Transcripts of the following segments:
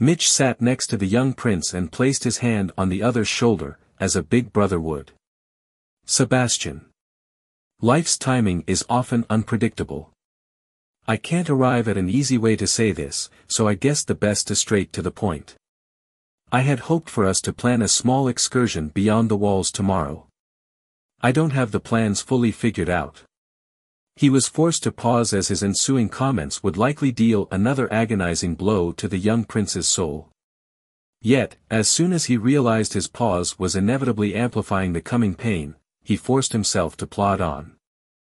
Mitch sat next to the young prince and placed his hand on the other's shoulder, as a big brother would. Sebastian. Life's timing is often unpredictable. I can't arrive at an easy way to say this, so I guess the best is straight to the point. I had hoped for us to plan a small excursion beyond the walls tomorrow. I don't have the plans fully figured out. He was forced to pause as his ensuing comments would likely deal another agonizing blow to the young prince's soul. Yet, as soon as he realized his pause was inevitably amplifying the coming pain, he forced himself to plod on.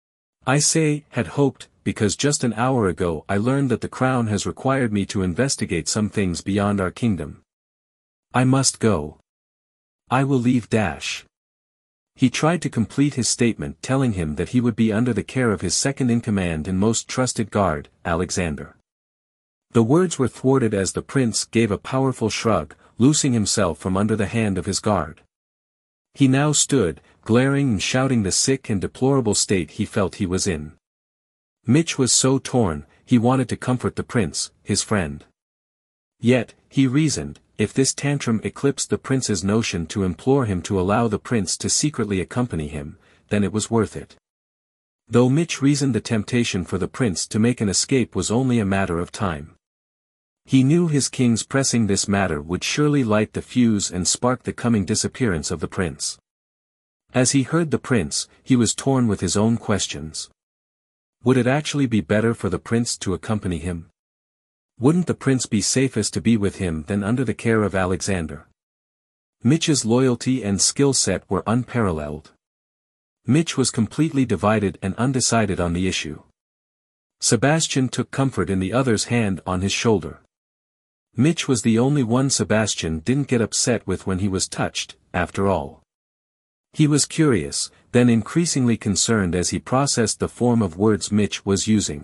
I say, had hoped, because just an hour ago I learned that the crown has required me to investigate some things beyond our kingdom. I must go. I will leave Dash. He tried to complete his statement telling him that he would be under the care of his second-in-command and most trusted guard, Alexander. The words were thwarted as the prince gave a powerful shrug, loosing himself from under the hand of his guard. He now stood, glaring and shouting the sick and deplorable state he felt he was in. Mitch was so torn, he wanted to comfort the prince, his friend. Yet, he reasoned, if this tantrum eclipsed the prince's notion to implore him to allow the prince to secretly accompany him, then it was worth it. Though Mitch reasoned the temptation for the prince to make an escape was only a matter of time. He knew his king's pressing this matter would surely light the fuse and spark the coming disappearance of the prince. As he heard the prince, he was torn with his own questions. Would it actually be better for the prince to accompany him? Wouldn't the prince be safest to be with him than under the care of Alexander? Mitch's loyalty and skill set were unparalleled. Mitch was completely divided and undecided on the issue. Sebastian took comfort in the other's hand on his shoulder. Mitch was the only one Sebastian didn't get upset with when he was touched, after all. He was curious, then increasingly concerned as he processed the form of words Mitch was using.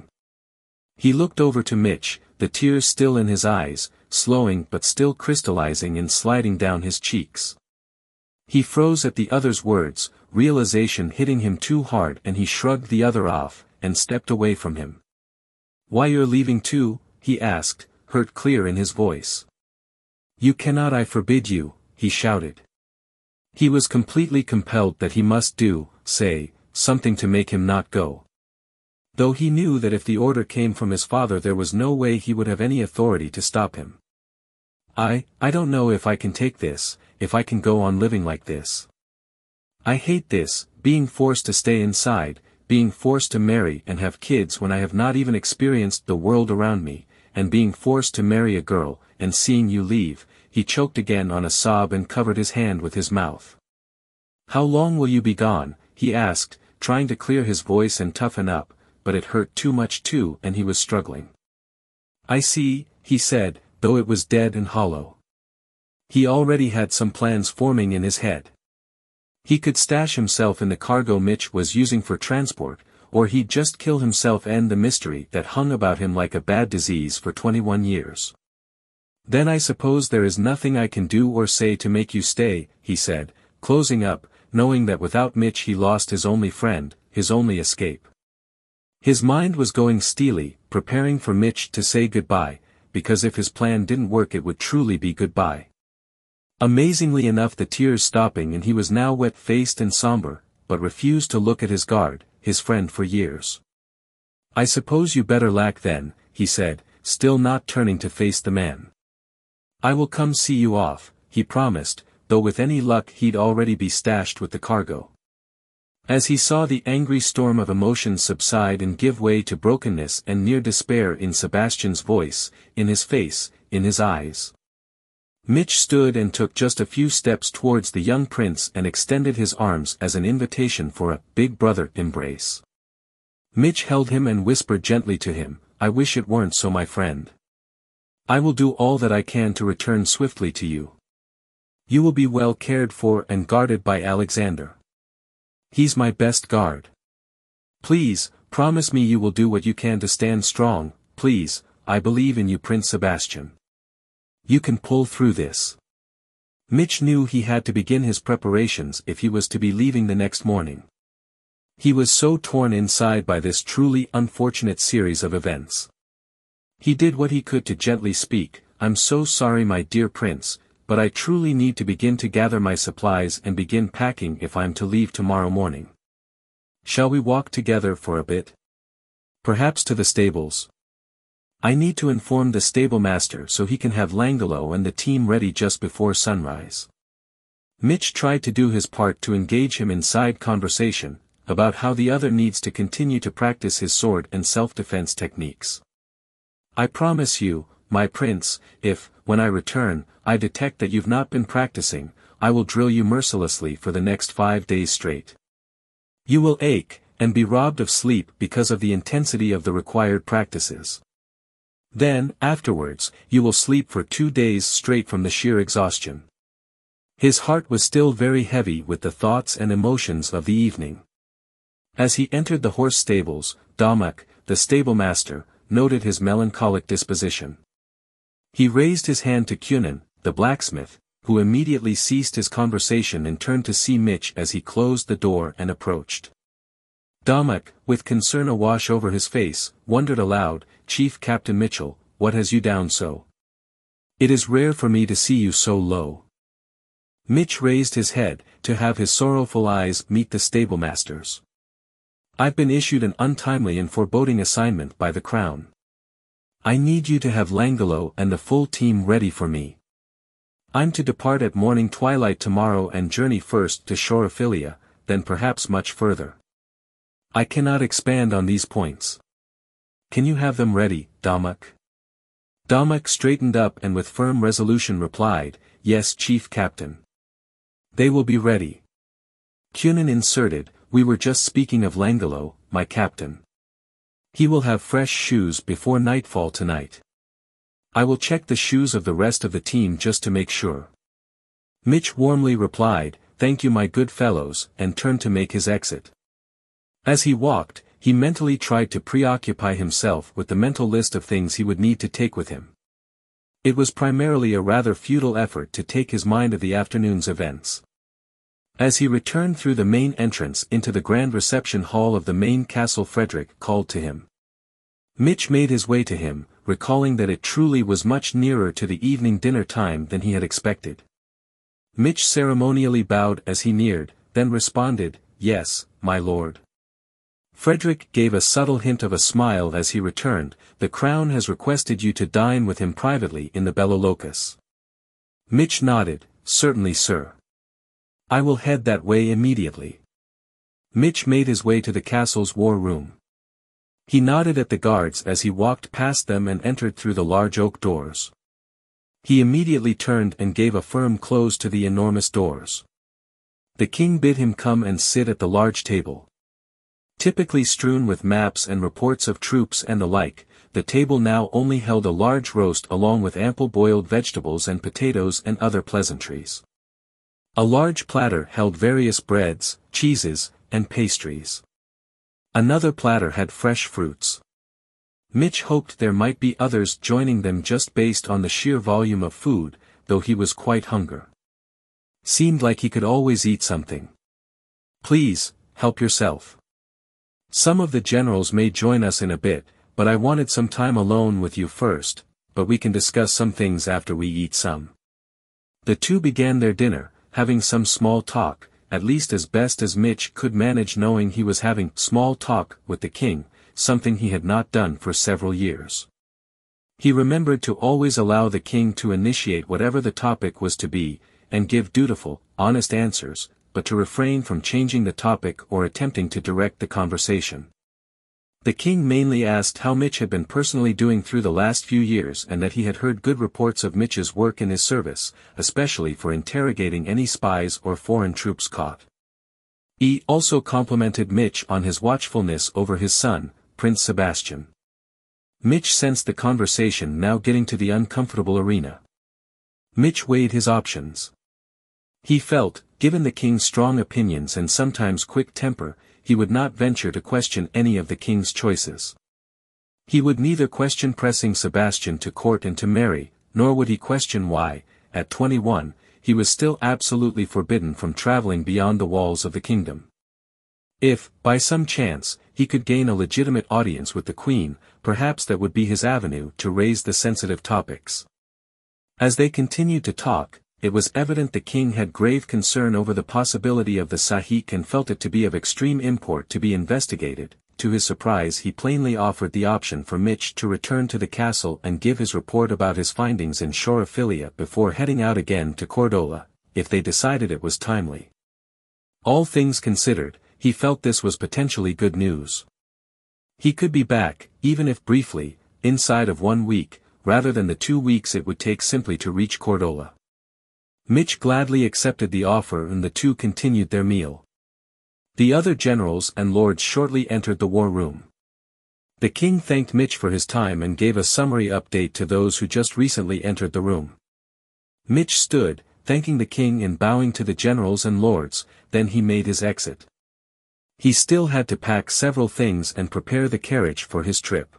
He looked over to Mitch, the tears still in his eyes, slowing but still crystallizing and sliding down his cheeks. He froze at the other's words, realization hitting him too hard, and he shrugged the other off, and stepped away from him. "Why you're leaving too?" he asked, hurt clear in his voice. "You cannot, I forbid you," he shouted. He was completely compelled that he must say, something to make him not go. Though he knew that if the order came from his father there was no way he would have any authority to stop him. I don't know if I can take this, if I can go on living like this. I hate this, being forced to stay inside, being forced to marry and have kids when I have not even experienced the world around me, and being forced to marry a girl, and seeing you leave." He choked again on a sob and covered his hand with his mouth. "How long will you be gone?" he asked, trying to clear his voice and toughen up, but it hurt too much too and he was struggling. "I see," he said, though it was dead and hollow. He already had some plans forming in his head. He could stash himself in the cargo Mitch was using for transport, or he'd just kill himself, end the mystery that hung about him like a bad disease for 21 years. "Then I suppose there is nothing I can do or say to make you stay," he said, closing up, knowing that without Mitch he lost his only friend, his only escape. His mind was going steely, preparing for Mitch to say goodbye, because if his plan didn't work it would truly be goodbye. Amazingly enough, the tears stopping, and he was now wet-faced and somber, but refused to look at his guard, his friend for years. "I suppose you better lack then," he said, still not turning to face the man. "I will come see you off," he promised, though with any luck he'd already be stashed with the cargo. As he saw the angry storm of emotions subside and give way to brokenness and near despair in Sebastian's voice, in his face, in his eyes, Mitch stood and took just a few steps towards the young prince and extended his arms as an invitation for a big brother embrace. Mitch held him and whispered gently to him, "I wish it weren't so, my friend. I will do all that I can to return swiftly to you. You will be well cared for and guarded by Alexander. He's my best guard. Please, promise me you will do what you can to stand strong, please. I believe in you, Prince Sebastian. You can pull through this." Mitch knew he had to begin his preparations if he was to be leaving the next morning. He was so torn inside by this truly unfortunate series of events. He did what he could to gently speak, I'm so sorry my dear prince, but I truly need to begin to gather my supplies and begin packing if I'm to leave tomorrow morning. Shall we walk together for a bit? Perhaps to the stables. I need to inform the stable master so he can have Langelo and the team ready just before sunrise. Mitch tried to do his part to engage him in side conversation, about how the other needs to continue to practice his sword and self-defense techniques. I promise you, my prince, if, when I return, I detect that you've not been practicing, I will drill you mercilessly for the next 5 days straight. You will ache, and be robbed of sleep because of the intensity of the required practices. Then, afterwards, you will sleep for 2 days straight from the sheer exhaustion. His heart was still very heavy with the thoughts and emotions of the evening. As he entered the horse stables, Damak, the stable master, noted his melancholic disposition. He raised his hand to Cunin, the blacksmith, who immediately ceased his conversation and turned to see Mitch as he closed the door and approached. Damak, with concern awash over his face, wondered aloud, "Chief Captain Mitchell, what has you down so? It is rare for me to see you so low." Mitch raised his head, to have his sorrowful eyes meet the stablemaster's. "I've been issued an untimely and foreboding assignment by the Crown. I need you to have Langelo and the full team ready for me. I'm to depart at morning twilight tomorrow and journey first to Shorophilia, then perhaps much further. I cannot expand on these points. Can you have them ready, Damak?" Damak straightened up and with firm resolution replied, "Yes, Chief Captain. They will be ready." Cunin inserted, "We were just speaking of Langelo, my captain. He will have fresh shoes before nightfall tonight. I will check the shoes of the rest of the team just to make sure." Mitch warmly replied, "Thank you my good fellows," and turned to make his exit. As he walked, he mentally tried to preoccupy himself with the mental list of things he would need to take with him. It was primarily a rather futile effort to take his mind of the afternoon's events. As he returned through the main entrance into the grand reception hall of the main castle, Frederick called to him. Mitch made his way to him, recalling that it truly was much nearer to the evening dinner time than he had expected. Mitch ceremonially bowed as he neared, then responded, "Yes, my lord." Frederick gave a subtle hint of a smile as he returned, "The Crown has requested you to dine with him privately in the Belo Locus." Mitch nodded, "Certainly sir. I will head that way immediately." Mitch made his way to the castle's war room. He nodded at the guards as he walked past them and entered through the large oak doors. He immediately turned and gave a firm close to the enormous doors. The king bid him come and sit at the large table. Typically strewn with maps and reports of troops and the like, the table now only held a large roast along with ample boiled vegetables and potatoes and other pleasantries. A large platter held various breads, cheeses, and pastries. Another platter had fresh fruits. Mitch hoped there might be others joining them just based on the sheer volume of food, though he was quite hungry. Seemed like he could always eat something. "Please, help yourself. Some of the generals may join us in a bit, but I wanted some time alone with you first, but we can discuss some things after we eat some." The two began their dinner, having some small talk, at least as best as Mitch could manage, knowing he was having small talk with the king, something he had not done for several years. He remembered to always allow the king to initiate whatever the topic was to be, and give dutiful, honest answers, but to refrain from changing the topic or attempting to direct the conversation. The king mainly asked how Mitch had been personally doing through the last few years and that he had heard good reports of Mitch's work in his service, especially for interrogating any spies or foreign troops caught. He also complimented Mitch on his watchfulness over his son, Prince Sebastian. Mitch sensed the conversation now getting to the uncomfortable arena. Mitch weighed his options. He felt, given the king's strong opinions and sometimes quick temper, he would not venture to question any of the king's choices. He would neither question pressing Sebastian to court and to marry, nor would he question why, at 21, he was still absolutely forbidden from traveling beyond the walls of the kingdom. If, by some chance, he could gain a legitimate audience with the queen, perhaps that would be his avenue to raise the sensitive topics. As they continued to talk, it was evident the king had grave concern over the possibility of the Sahik and felt it to be of extreme import to be investigated. To his surprise, he plainly offered the option for Mitch to return to the castle and give his report about his findings in Shorophilia before heading out again to Cordola, if they decided it was timely. All things considered, he felt this was potentially good news. He could be back, even if briefly, inside of 1 week, rather than the 2 weeks it would take simply to reach Cordola. Mitch gladly accepted the offer and the two continued their meal. The other generals and lords shortly entered the war room. The king thanked Mitch for his time and gave a summary update to those who just recently entered the room. Mitch stood, thanking the king and bowing to the generals and lords, then he made his exit. He still had to pack several things and prepare the carriage for his trip.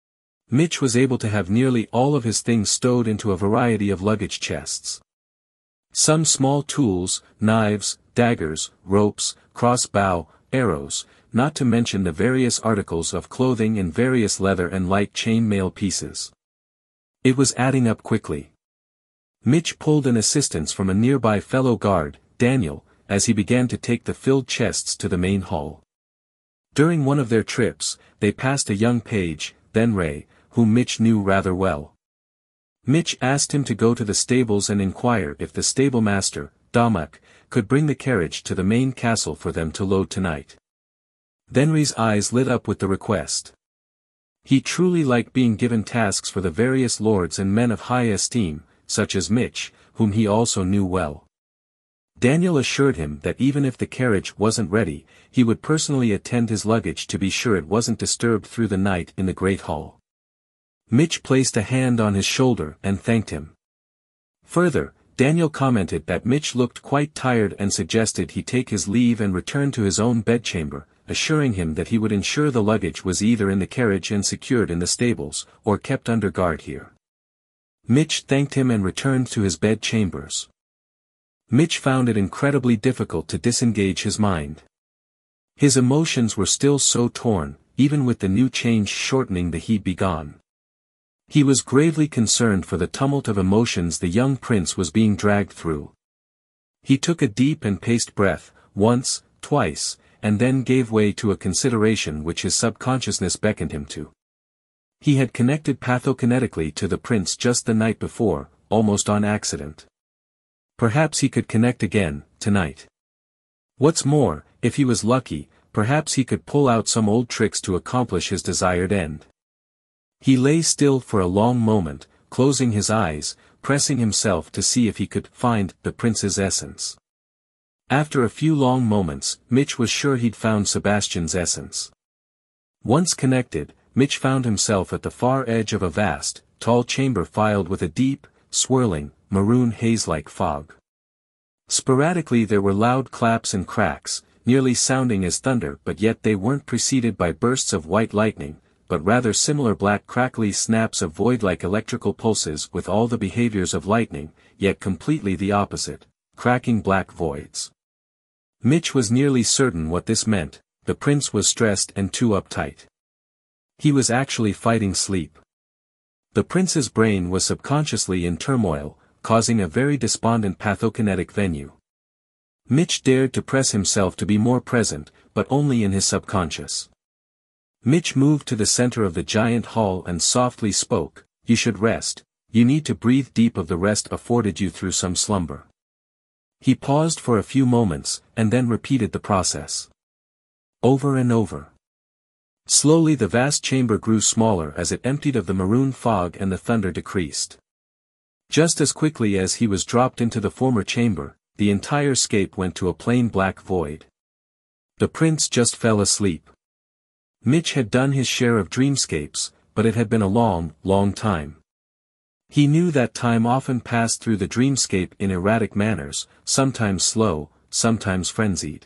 Mitch was able to have nearly all of his things stowed into a variety of luggage chests. Some small tools, knives, daggers, ropes, crossbow, arrows, not to mention the various articles of clothing and various leather and light chain mail pieces. It was adding up quickly. Mitch pulled an assistance from a nearby fellow guard, Daniel, as he began to take the filled chests to the main hall. During one of their trips, they passed a young page, Ben Ray, whom Mitch knew rather well. Mitch asked him to go to the stables and inquire if the stablemaster, Damak, could bring the carriage to the main castle for them to load tonight. Benry's eyes lit up with the request. He truly liked being given tasks for the various lords and men of high esteem, such as Mitch, whom he also knew well. Daniel assured him that even if the carriage wasn't ready, he would personally attend his luggage to be sure it wasn't disturbed through the night in the great hall. Mitch placed a hand on his shoulder and thanked him. Further, Daniel commented that Mitch looked quite tired and suggested he take his leave and return to his own bedchamber, assuring him that he would ensure the luggage was either in the carriage and secured in the stables, or kept under guard here. Mitch thanked him and returned to his bedchambers. Mitch found it incredibly difficult to disengage his mind. His emotions were still so torn, even with the new change shortening the he'd be gone. He was gravely concerned for the tumult of emotions the young prince was being dragged through. He took a deep and paced breath, once, twice, and then gave way to a consideration which his subconsciousness beckoned him to. He had connected pathokinetically to the prince just the night before, almost on accident. Perhaps he could connect again, tonight. What's more, if he was lucky, perhaps he could pull out some old tricks to accomplish his desired end. He lay still for a long moment, closing his eyes, pressing himself to see if he could find the prince's essence. After a few long moments, Mitch was sure he'd found Sebastian's essence. Once connected, Mitch found himself at the far edge of a vast, tall chamber filled with a deep, swirling, maroon haze-like fog. Sporadically there were loud claps and cracks, nearly sounding as thunder, but yet they weren't preceded by bursts of white lightning, but rather similar black crackly snaps of void-like electrical pulses with all the behaviors of lightning, yet completely the opposite, cracking black voids. Mitch was nearly certain what this meant: the prince was stressed and too uptight. He was actually fighting sleep. The prince's brain was subconsciously in turmoil, causing a very despondent pathokinetic venue. Mitch dared to press himself to be more present, but only in his subconscious. Mitch moved to the center of the giant hall and softly spoke, "You should rest, you need to breathe deep of the rest afforded you through some slumber." He paused for a few moments, and then repeated the process. Over and over. Slowly the vast chamber grew smaller as it emptied of the maroon fog and the thunder decreased. Just as quickly as he was dropped into the former chamber, the entire scape went to a plain black void. The prince just fell asleep. Mitch had done his share of dreamscapes, but it had been a long, long time. He knew that time often passed through the dreamscape in erratic manners, sometimes slow, sometimes frenzied.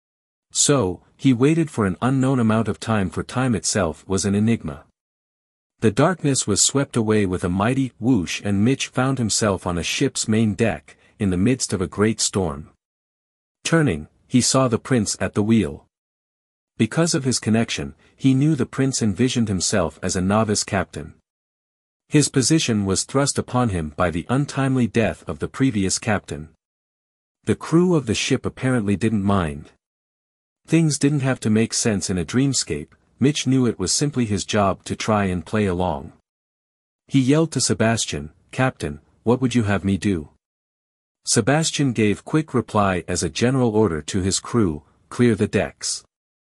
So, he waited for an unknown amount of time, for time itself was an enigma. The darkness was swept away with a mighty whoosh and Mitch found himself on a ship's main deck, in the midst of a great storm. Turning, he saw the prince at the wheel. Because of his connection, he knew the prince envisioned himself as a novice captain. His position was thrust upon him by the untimely death of the previous captain. The crew of the ship apparently didn't mind. Things didn't have to make sense in a dreamscape. Mitch knew it was simply his job to try and play along. He yelled to Sebastian, "Captain, what would you have me do?" Sebastian gave quick reply as a general order to his crew: clear the decks.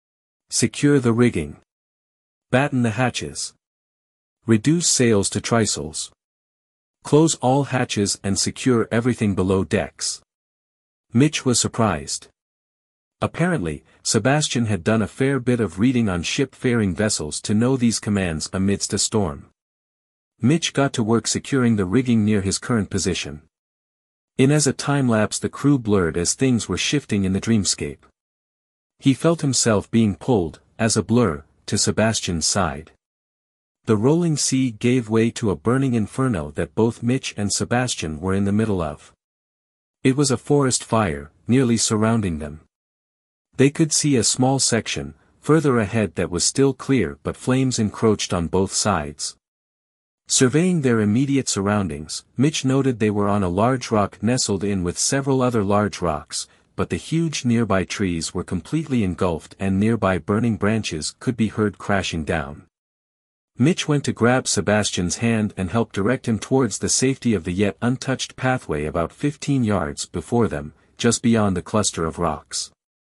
Secure the rigging. Batten the hatches. Reduce sails to trysails. Close all hatches and secure everything below decks. Mitch was surprised. Apparently, Sebastian had done a fair bit of reading on ship-faring vessels to know these commands amidst a storm. Mitch got to work securing the rigging near his current position. In as a time-lapse the crew blurred as things were shifting in the dreamscape. He felt himself being pulled, as a blur, to Sebastian's side. The rolling sea gave way to a burning inferno that both Mitch and Sebastian were in the middle of. It was a forest fire, nearly surrounding them. They could see a small section, further ahead that was still clear, but flames encroached on both sides. Surveying their immediate surroundings, Mitch noted they were on a large rock nestled in with several other large rocks, but the huge nearby trees were completely engulfed and nearby burning branches could be heard crashing down. Mitch went to grab Sebastian's hand and help direct him towards the safety of the yet untouched pathway about 15 yards before them, just beyond the cluster of rocks.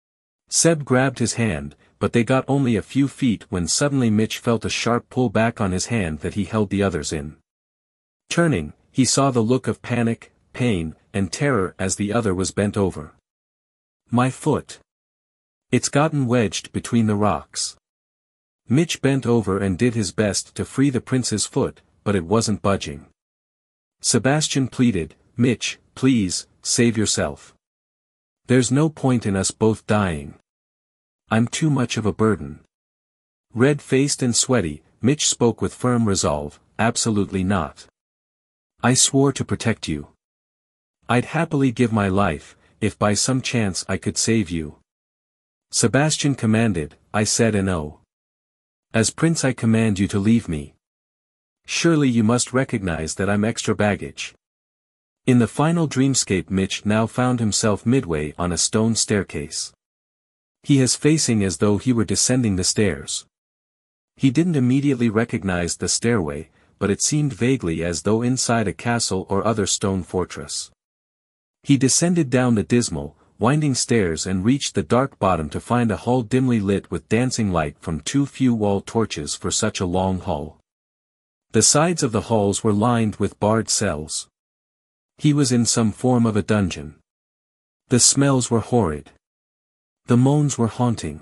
Seb grabbed his hand, but they got only a few feet when suddenly Mitch felt a sharp pull back on his hand that he held the others in. Turning, he saw the look of panic, pain, and terror as the other was bent over. "My foot. It's gotten wedged between the rocks." Mitch bent over and did his best to free the prince's foot, but it wasn't budging. Sebastian pleaded, "Mitch, please, save yourself. There's no point in us both dying. I'm too much of a burden." Red-faced and sweaty, Mitch spoke with firm resolve, "Absolutely not. I swore to protect you. I'd happily give my life, if by some chance I could save you." Sebastian commanded, "I said no. As prince I command you to leave me. Surely you must recognize that I'm extra baggage." In the final dreamscape Mitch now found himself midway on a stone staircase. He is facing as though he were descending the stairs. He didn't immediately recognize the stairway, but it seemed vaguely as though inside a castle or other stone fortress. He descended down the dismal, winding stairs and reached the dark bottom to find a hall dimly lit with dancing light from too few wall torches for such a long hall. The sides of the halls were lined with barred cells. He was in some form of a dungeon. The smells were horrid. The moans were haunting.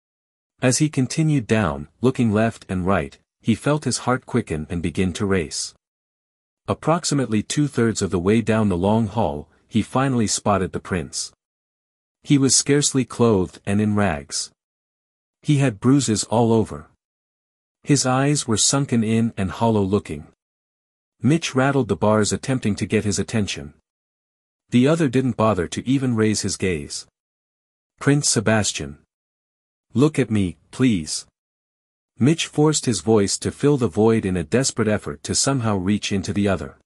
As he continued down, looking left and right, he felt his heart quicken and begin to race. Approximately 2/3 of the way down the long hall, he finally spotted the prince. He was scarcely clothed and in rags. He had bruises all over. His eyes were sunken in and hollow-looking. Mitch rattled the bars attempting to get his attention. The other didn't bother to even raise his gaze. "Prince Sebastian. Look at me, please." Mitch forced his voice to fill the void in a desperate effort to somehow reach into the other.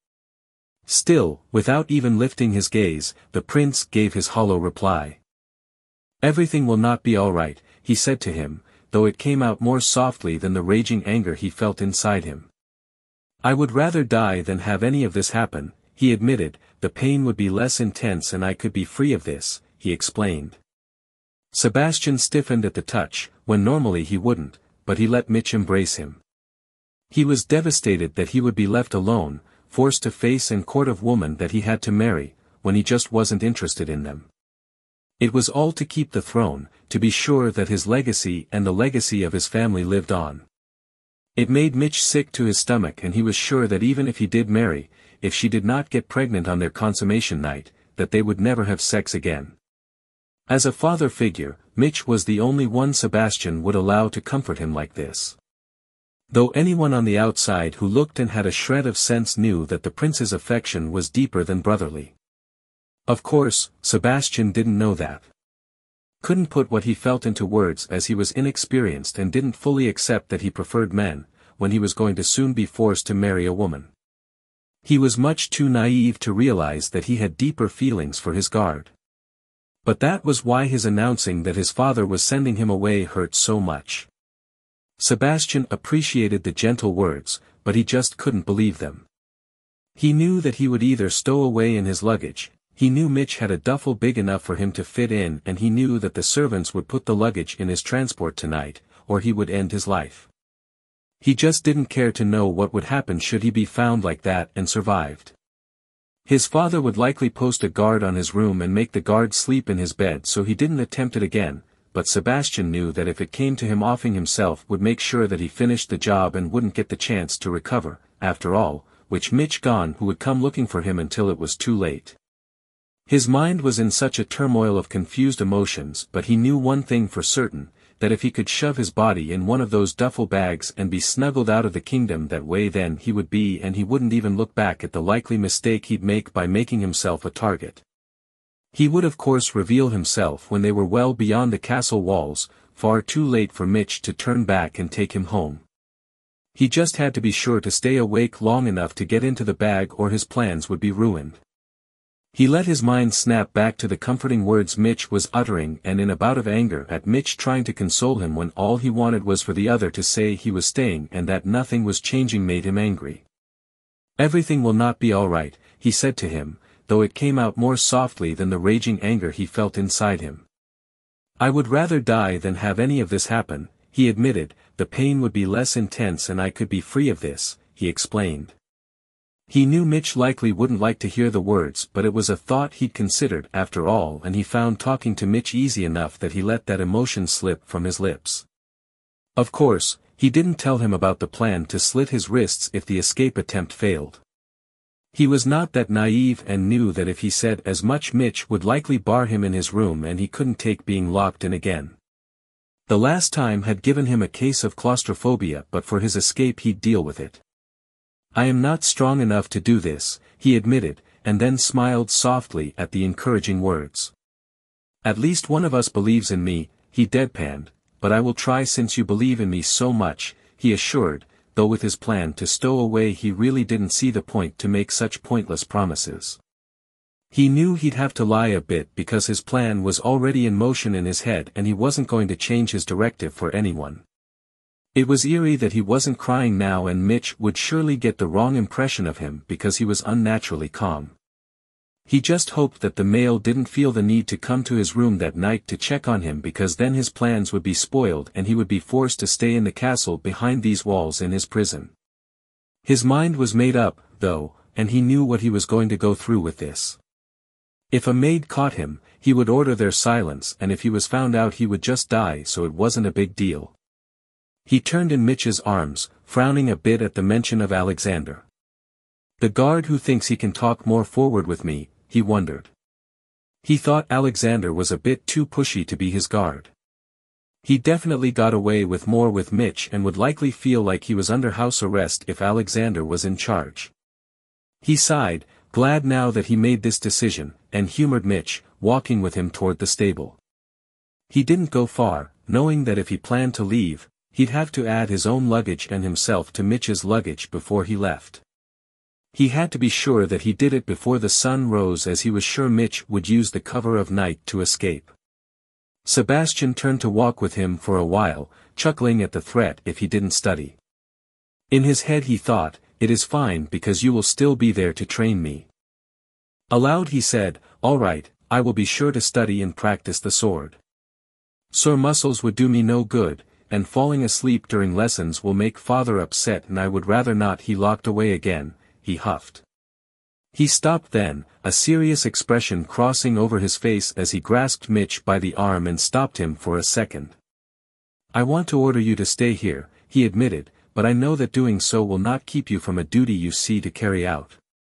Still, without even lifting his gaze, the prince gave his hollow reply. "Everything will not be all right," he said to him, though it came out more softly than the raging anger he felt inside him. "I would rather die than have any of this happen," he admitted. "The pain would be less intense and I could be free of this," he explained. Sebastian stiffened at the touch, when normally he wouldn't, but he let Mitch embrace him. He was devastated that he would be left alone, forced to face and court a woman that he had to marry, when he just wasn't interested in them. It was all to keep the throne, to be sure that his legacy and the legacy of his family lived on. It made Mitch sick to his stomach, and he was sure that even if he did marry, if she did not get pregnant on their consummation night, that they would never have sex again. As a father figure, Mitch was the only one Sebastian would allow to comfort him like this. Though anyone on the outside who looked and had a shred of sense knew that the prince's affection was deeper than brotherly. Of course, Sebastian didn't know that. Couldn't put what he felt into words as he was inexperienced and didn't fully accept that he preferred men, when he was going to soon be forced to marry a woman. He was much too naive to realize that he had deeper feelings for his guard. But that was why his announcing that his father was sending him away hurt so much. Sebastian appreciated the gentle words, but he just couldn't believe them. He knew that he would either stow away in his luggage, he knew Mitch had a duffel big enough for him to fit in, and he knew that the servants would put the luggage in his transport tonight, or he would end his life. He just didn't care to know what would happen should he be found like that and survived. His father would likely post a guard on his room and make the guard sleep in his bed, so he didn't attempt it again, but Sebastian knew that if it came to him, offing himself would make sure that he finished the job and wouldn't get the chance to recover, after all, which Mitch gone who would come looking for him until it was too late. His mind was in such a turmoil of confused emotions, but he knew one thing for certain, that if he could shove his body in one of those duffel bags and be snuggled out of the kingdom that way, then he would be, and he wouldn't even look back at the likely mistake he'd make by making himself a target. He would of course reveal himself when they were well beyond the castle walls, far too late for Mitch to turn back and take him home. He just had to be sure to stay awake long enough to get into the bag, or his plans would be ruined. He let his mind snap back to the comforting words Mitch was uttering, and in a bout of anger at Mitch trying to console him when all he wanted was for the other to say he was staying and that nothing was changing, made him angry. "Everything will not be all right," he said to him, though it came out more softly than the raging anger he felt inside him. "I would rather die than have any of this happen," he admitted. "The pain would be less intense and I could be free of this," he explained. He knew Mitch likely wouldn't like to hear the words, but it was a thought he'd considered after all, and he found talking to Mitch easy enough that he let that emotion slip from his lips. Of course, he didn't tell him about the plan to slit his wrists if the escape attempt failed. He was not that naive and knew that if he said as much, Mitch would likely bar him in his room and he couldn't take being locked in again. The last time had given him a case of claustrophobia, but for his escape he'd deal with it. "I am not strong enough to do this," he admitted, and then smiled softly at the encouraging words. "At least one of us believes in me," he deadpanned, "but I will try since you believe in me so much," he assured, though with his plan to stow away he really didn't see the point to make such pointless promises. He knew he'd have to lie a bit because his plan was already in motion in his head and he wasn't going to change his directive for anyone. It was eerie that he wasn't crying now, and Mitch would surely get the wrong impression of him because he was unnaturally calm. He just hoped that the male didn't feel the need to come to his room that night to check on him, because then his plans would be spoiled and he would be forced to stay in the castle behind these walls in his prison. His mind was made up, though, and he knew what he was going to go through with this. If a maid caught him, he would order their silence, and if he was found out he would just die, so it wasn't a big deal. He turned in Mitch's arms, frowning a bit at the mention of Alexander. "The guard who thinks he can talk more forward with me," he wondered. He thought Alexander was a bit too pushy to be his guard. He definitely got away with more with Mitch and would likely feel like he was under house arrest if Alexander was in charge. He sighed, glad now that he made this decision, and humored Mitch, walking with him toward the stable. He didn't go far, knowing that if he planned to leave, he'd have to add his own luggage and himself to Mitch's luggage before he left. He had to be sure that he did it before the sun rose, as he was sure Mitch would use the cover of night to escape. Sebastian turned to walk with him for a while, chuckling at the threat if he didn't study. In his head he thought, "It is fine because you will still be there to train me." Aloud he said, "All right, I will be sure to study and practice the sword. Sore muscles would do me no good, and falling asleep during lessons will make father upset, and I would rather not." He locked away again, he huffed. He stopped then, a serious expression crossing over his face as he grasped Mitch by the arm and stopped him for a second. "I want to order you to stay here," he admitted, "but I know that doing so will not keep you from a duty you see to carry out.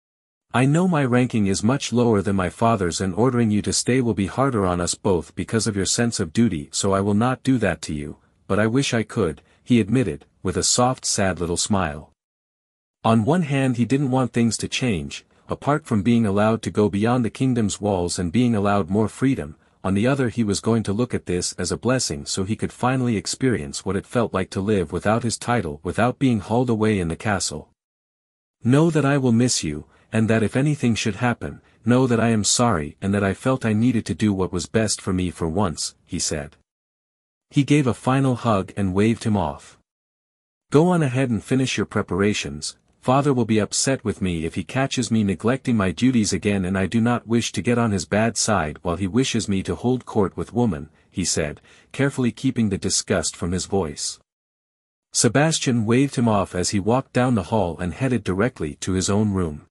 I know my ranking is much lower than my father's, and ordering you to stay will be harder on us both because of your sense of duty, so I will not do that to you. But I wish I could," he admitted, with a soft, sad little smile. On one hand he didn't want things to change, apart from being allowed to go beyond the kingdom's walls and being allowed more freedom. on the other he was going to look at this as a blessing so he could finally experience what it felt like to live without his title, without being hauled away in the castle. Know that I will miss you, and that if anything should happen, know that I am sorry and that I felt I needed to do what was best for me for once, he said. He gave a final hug and waved him off. Go on ahead and finish your preparations. Father will be upset with me if he catches me neglecting my duties again, and I do not wish to get on his bad side while he wishes me to hold court with woman, he said, carefully keeping the disgust from his voice. Sebastian waved him off as he walked down the hall and headed directly to his own room.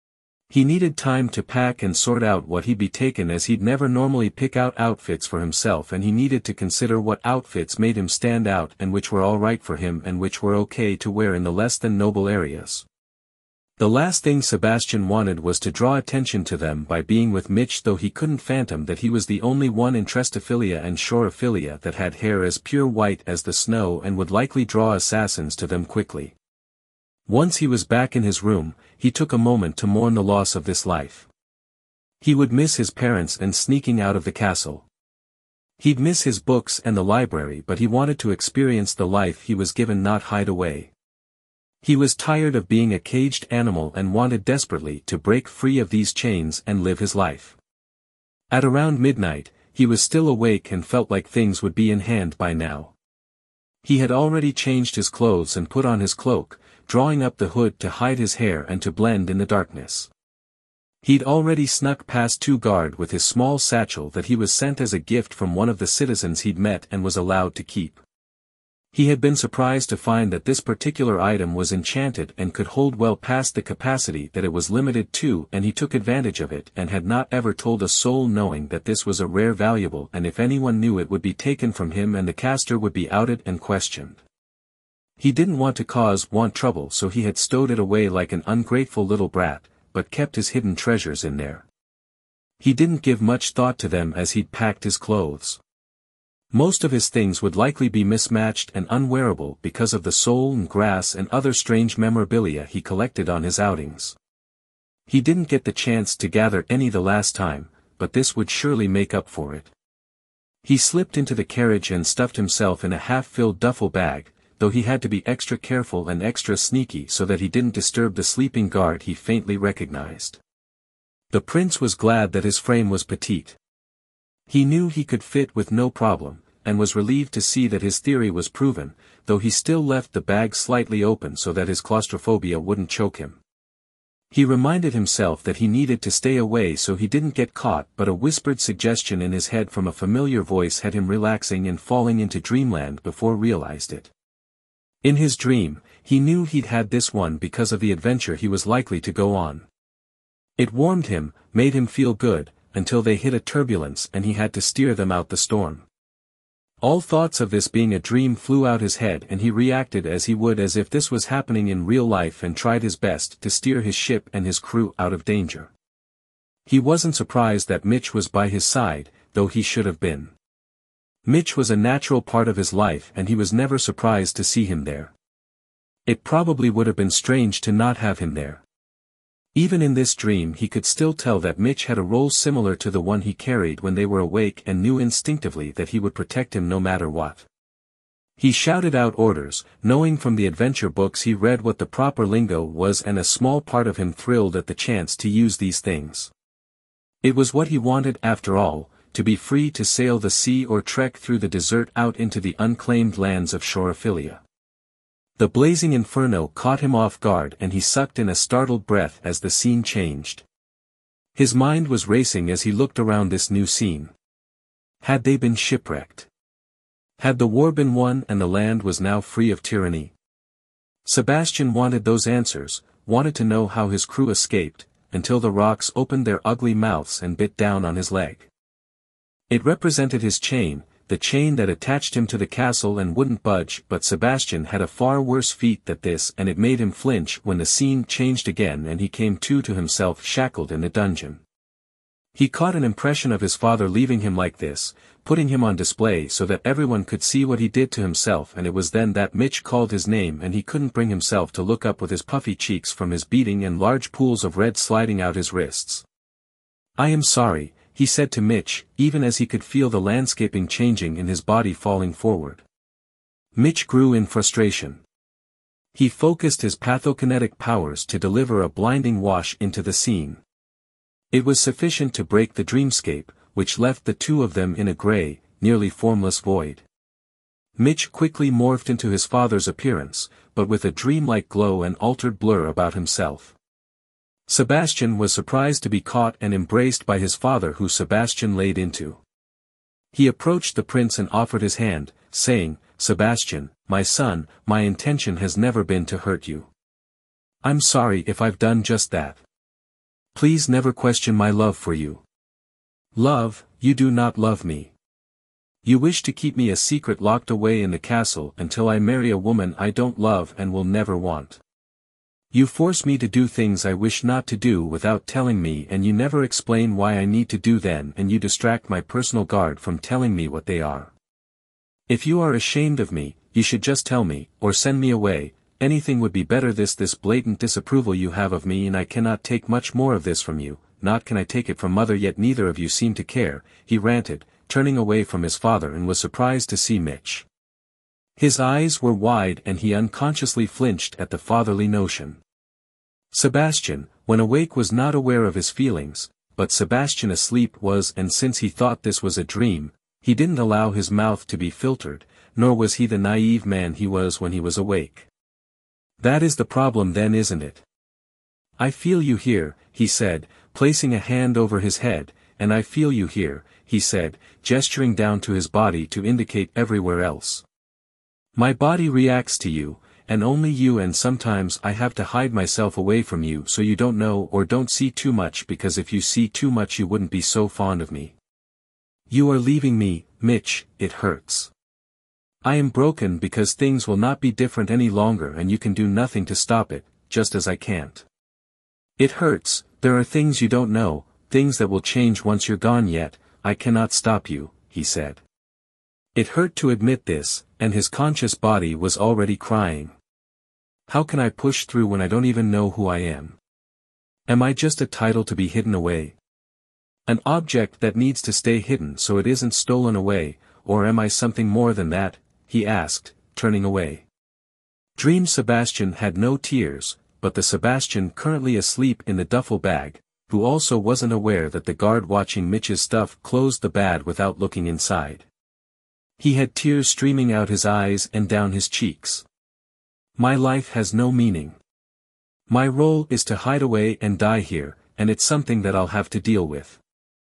He needed time to pack and sort out what he'd be taken, as he'd never normally pick out outfits for himself, and he needed to consider what outfits made him stand out and which were all right for him and which were okay to wear in the less than noble areas. The last thing Sebastian wanted was to draw attention to them by being with Mitch, though he couldn't fathom that he was the only one in Trestophilia and Shorophilia that had hair as pure white as the snow and would likely draw assassins to them quickly. Once he was back in his room, he took a moment to mourn the loss of this life. He would miss his parents and sneaking out of the castle. He'd miss his books and the library, but he wanted to experience the life he was given, not hide away. He was tired of being a caged animal and wanted desperately to break free of these chains and live his life. At around midnight, he was still awake and felt like things would be in hand by now. He had already changed his clothes and put on his cloak, drawing up the hood to hide his hair and to blend in the darkness. He'd already snuck past 2 guards with his small satchel that he was sent as a gift from one of the citizens he'd met and was allowed to keep. He had been surprised to find that this particular item was enchanted and could hold well past the capacity that it was limited to, and he took advantage of it and had not ever told a soul, knowing that this was a rare valuable, and if anyone knew it would be taken from him and the caster would be outed and questioned. He didn't want to cause trouble, so he had stowed it away like an ungrateful little brat, but kept his hidden treasures in there. He didn't give much thought to them as he'd packed his clothes. Most of his things would likely be mismatched and unwearable because of the soul and grass and other strange memorabilia he collected on his outings. He didn't get the chance to gather any the last time, but this would surely make up for it. He slipped into the carriage and stuffed himself in a half-filled duffel bag, though he had to be extra careful and extra sneaky so that he didn't disturb the sleeping guard he faintly recognized. The prince was glad that his frame was petite. He knew he could fit with no problem, and was relieved to see that his theory was proven, though he still left the bag slightly open so that his claustrophobia wouldn't choke him. He reminded himself that he needed to stay away so he didn't get caught, but a whispered suggestion in his head from a familiar voice had him relaxing and falling into dreamland before realized it. In his dream, he knew he'd had this one because of the adventure he was likely to go on. It warmed him, made him feel good, until they hit a turbulence and he had to steer them out the storm. All thoughts of this being a dream flew out his head, and he reacted as he would as if this was happening in real life and tried his best to steer his ship and his crew out of danger. He wasn't surprised that Mitch was by his side, though he should have been. Mitch was a natural part of his life and he was never surprised to see him there. It probably would have been strange to not have him there. Even in this dream he could still tell that Mitch had a role similar to the one he carried when they were awake, and knew instinctively that he would protect him no matter what. He shouted out orders, knowing from the adventure books he read what the proper lingo was, and a small part of him thrilled at the chance to use these things. It was what he wanted after all, to be free to sail the sea or trek through the desert out into the unclaimed lands of Shorophilia. The blazing inferno caught him off guard and he sucked in a startled breath as the scene changed. His mind was racing as he looked around this new scene. Had they been shipwrecked? Had the war been won and the land was now free of tyranny? Sebastian wanted those answers, wanted to know how his crew escaped, until the rocks opened their ugly mouths and bit down on his leg. It represented his chain, the chain that attached him to the castle and wouldn't budge, but Sebastian had a far worse feat than this, and it made him flinch when the scene changed again and he came to himself shackled in the dungeon. He caught an impression of his father leaving him like this, putting him on display so that everyone could see what he did to himself, and it was then that Mitch called his name and he couldn't bring himself to look up with his puffy cheeks from his beating and large pools of red sliding out his wrists. "I am sorry," he said to Mitch, even as he could feel the landscaping changing and his body falling forward. Mitch grew in frustration. He focused his pathokinetic powers to deliver a blinding wash into the scene. It was sufficient to break the dreamscape, which left the two of them in a gray, nearly formless void. Mitch quickly morphed into his father's appearance, but with a dreamlike glow and altered blur about himself. Sebastian was surprised to be caught and embraced by his father, who Sebastian laid into. He approached the prince and offered his hand, saying, "Sebastian, my son, my intention has never been to hurt you. I'm sorry if I've done just that. Please never question my love for you." "Love, you do not love me. You wish to keep me a secret locked away in the castle until I marry a woman I don't love and will never want. You force me to do things I wish not to do without telling me, and you never explain why I need to do them, and you distract my personal guard from telling me what they are. If you are ashamed of me, you should just tell me, or send me away. Anything would be better. This blatant disapproval you have of me, and I cannot take much more of this from you, not can I take it from mother, yet neither of you seem to care," he ranted, turning away from his father, and was surprised to see Mitch. His eyes were wide and he unconsciously flinched at the fatherly notion. Sebastian, when awake, was not aware of his feelings, but Sebastian asleep was, and since he thought this was a dream, he didn't allow his mouth to be filtered, nor was he the naive man he was when he was awake. "That is the problem then, isn't it? I feel you here," he said, placing a hand over his head, "and I feel you here," he said, gesturing down to his body to indicate everywhere else. "My body reacts to you, and only you, and sometimes I have to hide myself away from you so you don't know or don't see too much, because if you see too much you wouldn't be so fond of me. You are leaving me, Mitch, it hurts. I am broken because things will not be different any longer and you can do nothing to stop it, just as I can't. It hurts, there are things you don't know, things that will change once you're gone, yet I cannot stop you," he said. It hurt to admit this, and his conscious body was already crying. "How can I push through when I don't even know who I am? Am I just a title to be hidden away? An object that needs to stay hidden so it isn't stolen away, or am I something more than that?" he asked, turning away. Dream Sebastian had no tears, but the Sebastian currently asleep in the duffel bag, who also wasn't aware that the guard watching Mitch's stuff closed the bag without looking inside. He had tears streaming out his eyes and down his cheeks. "My life has no meaning. My role is to hide away and die here, and it's something that I'll have to deal with.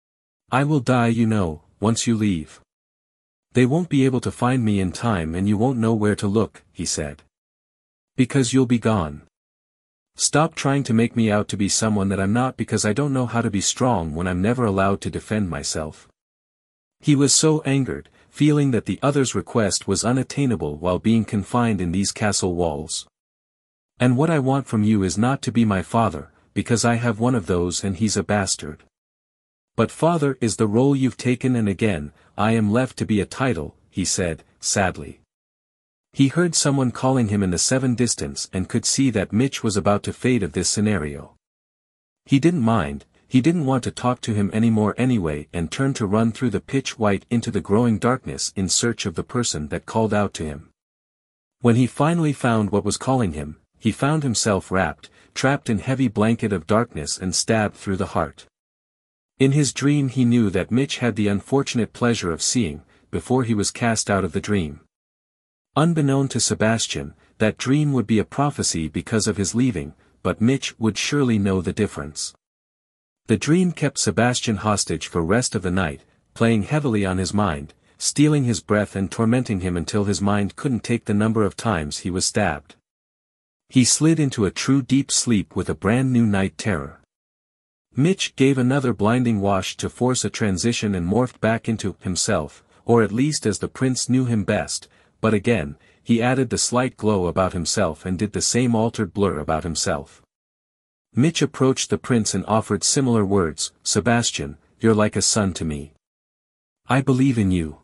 I will die, you know, once you leave. They won't be able to find me in time and you won't know where to look," he said. "Because you'll be gone. Stop trying to make me out to be someone that I'm not, because I don't know how to be strong when I'm never allowed to defend myself." He was so angered, feeling that the other's request was unattainable while being confined in these castle walls. "And what I want from you is not to be my father, because I have one of those and he's a bastard. But father is the role you've taken, and again, I am left to be a title," he said, sadly. He heard someone calling him in the seven distance and could see that Mitch was about to fade of this scenario. He didn't mind, he didn't want to talk to him anymore anyway, and turned to run through the pitch white into the growing darkness in search of the person that called out to him. When he finally found what was calling him, he found himself trapped in heavy blanket of darkness and stabbed through the heart. In his dream he knew that Mitch had the unfortunate pleasure of seeing, before he was cast out of the dream. Unbeknown to Sebastian, that dream would be a prophecy because of his leaving, but Mitch would surely know the difference. The dream kept Sebastian hostage for rest of the night, playing heavily on his mind, stealing his breath and tormenting him until his mind couldn't take the number of times he was stabbed. He slid into a true deep sleep with a brand new night terror. Mitch gave another blinding wash to force a transition and morphed back into himself, or at least as the prince knew him best, but again, he added the slight glow about himself and did the same altered blur about himself. Mitch approached the prince and offered similar words, "Sebastian, you're like a son to me. I believe in you.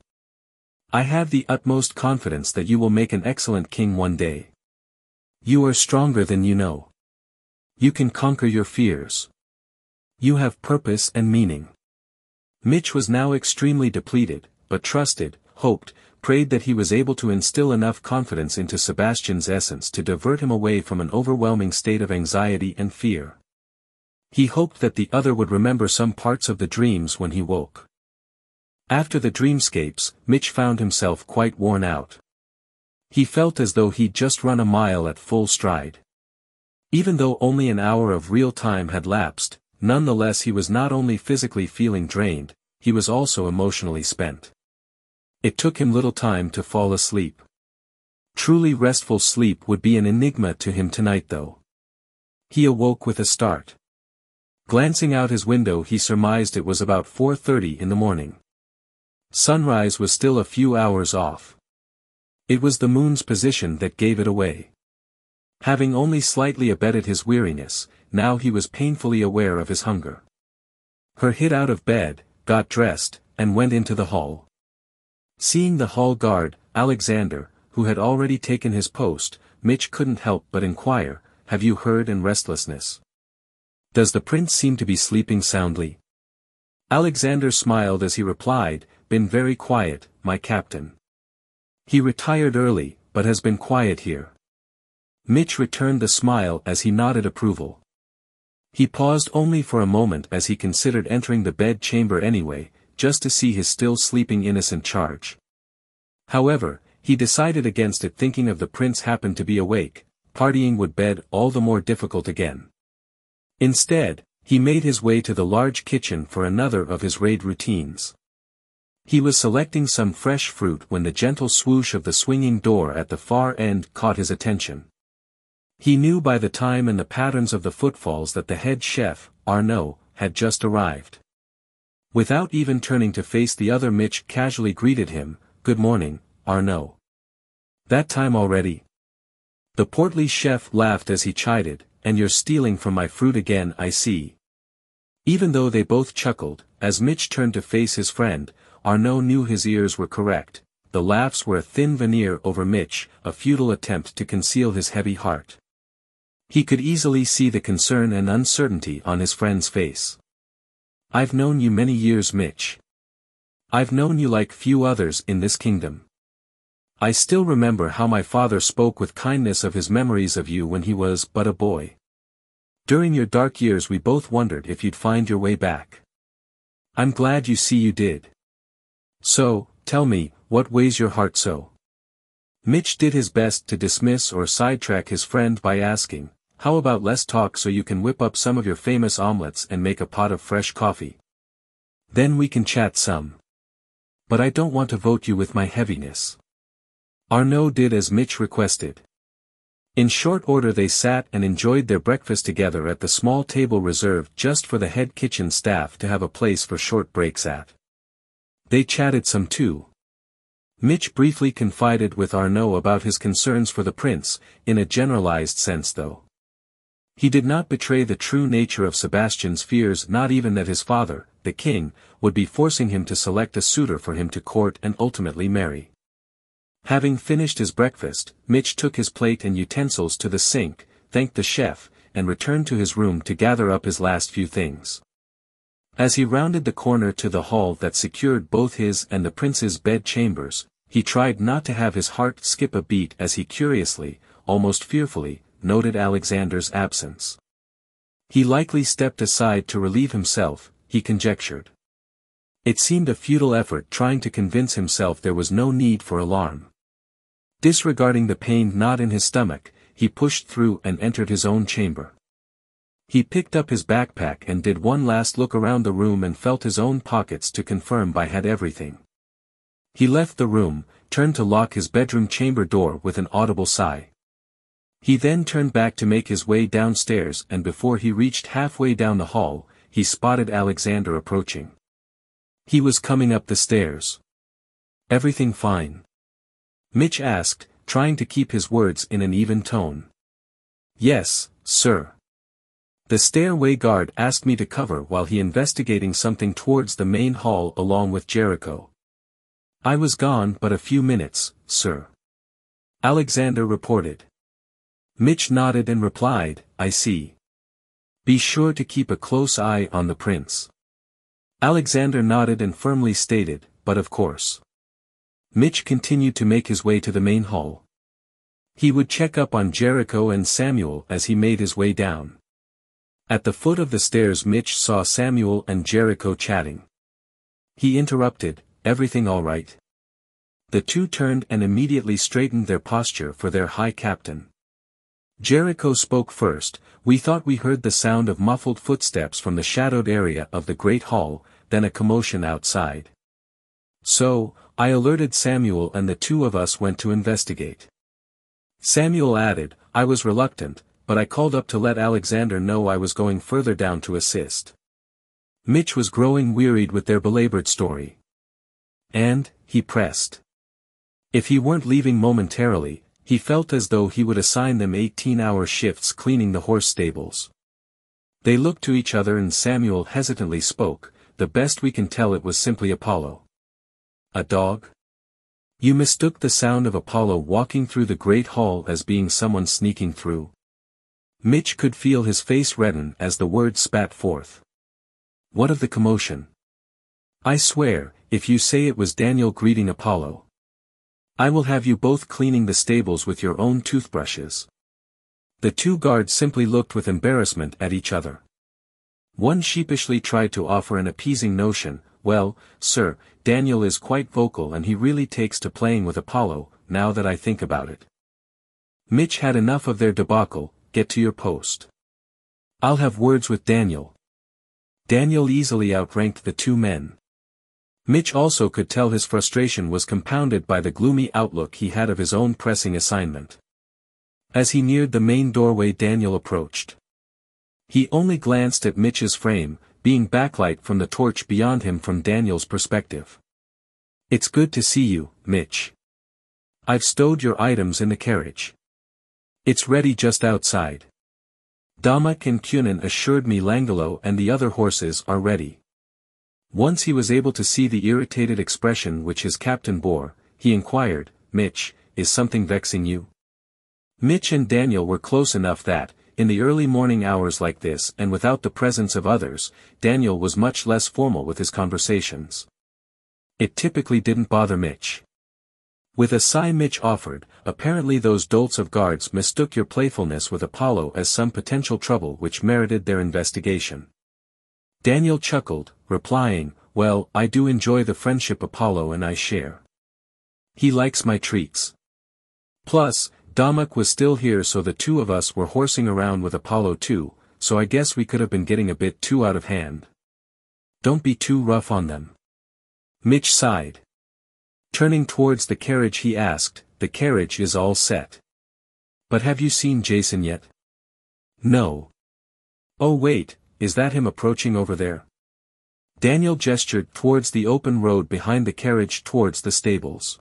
I have the utmost confidence that you will make an excellent king one day. You are stronger than you know. You can conquer your fears. You have purpose and meaning. Mitch was now extremely depleted, but trusted, hoped, prayed that he was able to instill enough confidence into Sebastian's essence to divert him away from an overwhelming state of anxiety and fear. He hoped that the other would remember some parts of the dreams when he woke. After the dreamscapes, Mitch found himself quite worn out. He felt as though he'd just run a mile at full stride. Even though only an hour of real time had lapsed, nonetheless he was not only physically feeling drained, he was also emotionally spent. It took him little time to fall asleep. Truly restful sleep would be an enigma to him tonight though. He awoke with a start. Glancing out his window he surmised it was about 4:30 in the morning. Sunrise was still a few hours off. It was the moon's position that gave it away. Having only slightly abated his weariness, now he was painfully aware of his hunger. He hid out of bed, got dressed, and went into the hall. Seeing the hall guard, Alexander, who had already taken his post, Mitch couldn't help but inquire, "Have you heard in restlessness? Does the prince seem to be sleeping soundly?" Alexander smiled as he replied, "Been very quiet, my captain. He retired early, but has been quiet here." Mitch returned the smile as he nodded approval. He paused only for a moment as he considered entering the bed chamber anyway, just to see his still sleeping innocent charge. However, he decided against it, thinking of the prince happened to be awake, partying would bed all the more difficult again. Instead, he made his way to the large kitchen for another of his raid routines. He was selecting some fresh fruit when the gentle swoosh of the swinging door at the far end caught his attention. He knew by the time and the patterns of the footfalls that the head chef, Arnaud, had just arrived. Without even turning to face the other, Mitch casually greeted him, "Good morning, Arnaud. That time already?" The portly chef laughed as he chided, "And you're stealing from my fruit again, I see." Even though they both chuckled, as Mitch turned to face his friend, Arnaud knew his ears were correct. The laughs were a thin veneer over Mitch, a futile attempt to conceal his heavy heart. He could easily see the concern and uncertainty on his friend's face. "I've known you many years, Mitch. I've known you like few others in this kingdom. I still remember how my father spoke with kindness of his memories of you when he was but a boy. During your dark years we both wondered if you'd find your way back. I'm glad you see you did. So, tell me, what weighs your heart so?" Mitch did his best to dismiss or sidetrack his friend by asking, "How about less talk so you can whip up some of your famous omelets and make a pot of fresh coffee? Then we can chat some. But I don't want to vote you with my heaviness." Arnaud did as Mitch requested. In short order they sat and enjoyed their breakfast together at the small table reserved just for the head kitchen staff to have a place for short breaks at. They chatted some too. Mitch briefly confided with Arnaud about his concerns for the prince, in a generalized sense though. He did not betray the true nature of Sebastian's fears, not even that his father, the king, would be forcing him to select a suitor for him to court and ultimately marry. Having finished his breakfast, Mitch took his plate and utensils to the sink, thanked the chef, and returned to his room to gather up his last few things. As he rounded the corner to the hall that secured both his and the prince's bed chambers, he tried not to have his heart skip a beat as he curiously, almost fearfully, noted Alexander's absence. He likely stepped aside to relieve himself, he conjectured. It seemed a futile effort trying to convince himself there was no need for alarm. Disregarding the pained knot in his stomach, he pushed through and entered his own chamber. He picked up his backpack and did one last look around the room and felt his own pockets to confirm I had everything. He left the room, turned to lock his bedroom chamber door with an audible sigh. He then turned back to make his way downstairs, and before he reached halfway down the hall, he spotted Alexander approaching. He was coming up the stairs. "Everything fine?" Mitch asked, trying to keep his words in an even tone. "Yes, sir. The stairway guard asked me to cover while he investigating something towards the main hall along with Jericho. I was gone but a few minutes, sir," Alexander reported. Mitch nodded and replied, "I see. Be sure to keep a close eye on the prince. Alexander nodded and firmly stated, but of course. Mitch continued to make his way to the main hall. He would check up on Jericho and Samuel as he made his way down. At the foot of the stairs Mitch saw Samuel and Jericho chatting. He interrupted, "Everything all right?" The two turned and immediately straightened their posture for their high captain. Jericho spoke first. "We thought we heard the sound of muffled footsteps from the shadowed area of the great hall, then a commotion outside. So, I alerted Samuel and the two of us went to investigate." Samuel added, "I was reluctant, but I called up to let Alexander know I was going further down to assist." Mitch was growing wearied with their belabored story. And, he pressed. If he weren't leaving momentarily, he felt as though he would assign them 18-hour shifts cleaning the horse stables. They looked to each other and Samuel hesitantly spoke, "The best we can tell it was simply Apollo." "A dog?" "You mistook the sound of Apollo walking through the great hall as being someone sneaking through." Mitch could feel his face redden as the words spat forth. "What of the commotion?" "I swear, if you say it was Daniel greeting Apollo, I will have you both cleaning the stables with your own toothbrushes." The two guards simply looked with embarrassment at each other. One sheepishly tried to offer an appeasing notion, "Well, sir, Daniel is quite vocal and he really takes to playing with Apollo, now that I think about it." Mitch had enough of their debacle. "Get to your post. I'll have words with Daniel." Daniel easily outranked the two men. Mitch also could tell his frustration was compounded by the gloomy outlook he had of his own pressing assignment. As he neared the main doorway Daniel approached. He only glanced at Mitch's frame, being backlight from the torch beyond him from Daniel's perspective. "It's good to see you, Mitch. I've stowed your items in the carriage. It's ready just outside. Damak and Cunin assured me Langolo and the other horses are ready." Once he was able to see the irritated expression which his captain bore, he inquired, "Mitch, is something vexing you?" Mitch and Daniel were close enough that, in the early morning hours like this and without the presence of others, Daniel was much less formal with his conversations. It typically didn't bother Mitch. With a sigh Mitch offered, "Apparently those dolts of guards mistook your playfulness with Apollo as some potential trouble which merited their investigation." Daniel chuckled, replying, "Well, I do enjoy the friendship Apollo and I share. He likes my treats. Plus, Damak was still here so the two of us were horsing around with Apollo too, so I guess we could have been getting a bit too out of hand. Don't be too rough on them." Mitch sighed. Turning towards the carriage he asked, "The carriage is all set. But have you seen Jason yet?" "No." "Oh wait, is that him approaching over there?" Daniel gestured towards the open road behind the carriage towards the stables.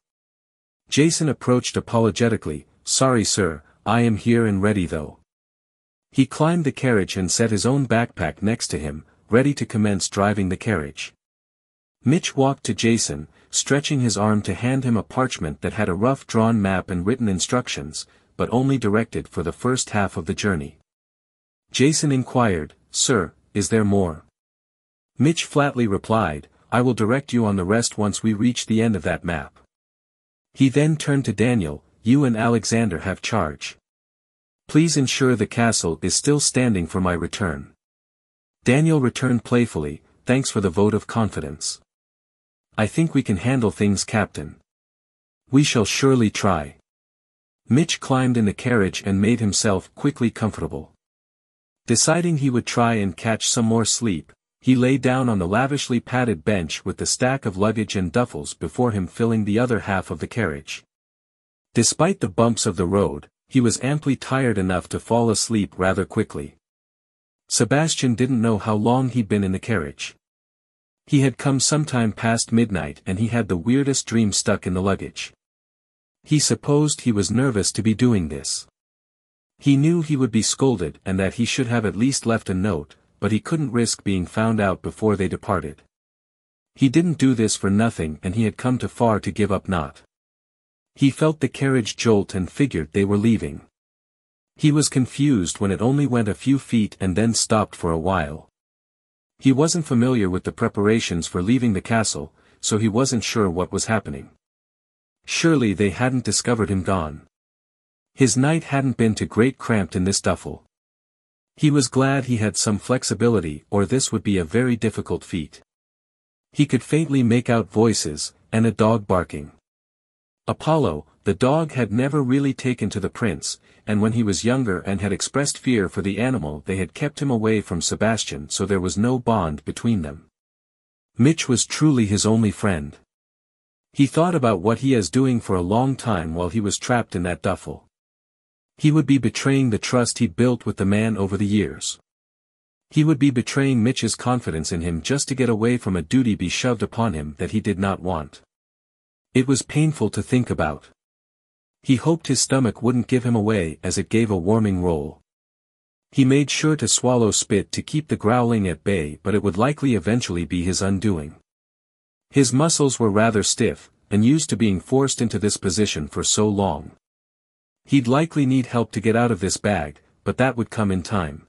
Jason approached apologetically, "Sorry sir, I am here and ready though." He climbed the carriage and set his own backpack next to him, ready to commence driving the carriage. Mitch walked to Jason, stretching his arm to hand him a parchment that had a rough drawn map and written instructions, but only directed for the first half of the journey. Jason inquired, "Sir, is there more?" Mitch flatly replied, "I will direct you on the rest once we reach the end of that map." He then turned to Daniel, "You and Alexander have charge. Please ensure the castle is still standing for my return." Daniel returned playfully, "Thanks for the vote of confidence. I think we can handle things, Captain." "We shall surely try." Mitch climbed in the carriage and made himself quickly comfortable. Deciding he would try and catch some more sleep, he lay down on the lavishly padded bench with the stack of luggage and duffels before him filling the other half of the carriage. Despite the bumps of the road, he was amply tired enough to fall asleep rather quickly. Sebastian didn't know how long he'd been in the carriage. He had come sometime past midnight and he had the weirdest dream stuck in the luggage. He supposed he was nervous to be doing this. He knew he would be scolded and that he should have at least left a note, but he couldn't risk being found out before they departed. He didn't do this for nothing and he had come too far to give up not. He felt the carriage jolt and figured they were leaving. He was confused when it only went a few feet and then stopped for a while. He wasn't familiar with the preparations for leaving the castle, so he wasn't sure what was happening. Surely they hadn't discovered him gone. His night hadn't been too great cramped in this duffel. He was glad he had some flexibility, or this would be a very difficult feat. He could faintly make out voices, and a dog barking. Apollo, the dog, had never really taken to the prince, and when he was younger and had expressed fear for the animal, they had kept him away from Sebastian, so there was no bond between them. Mitch was truly his only friend. He thought about what he was doing for a long time while he was trapped in that duffel. He would be betraying the trust he'd built with the man over the years. He would be betraying Mitch's confidence in him just to get away from a duty be shoved upon him that he did not want. It was painful to think about. He hoped his stomach wouldn't give him away as it gave a warming roll. He made sure to swallow spit to keep the growling at bay, but it would likely eventually be his undoing. His muscles were rather stiff, and used to being forced into this position for so long. He'd likely need help to get out of this bag, but that would come in time.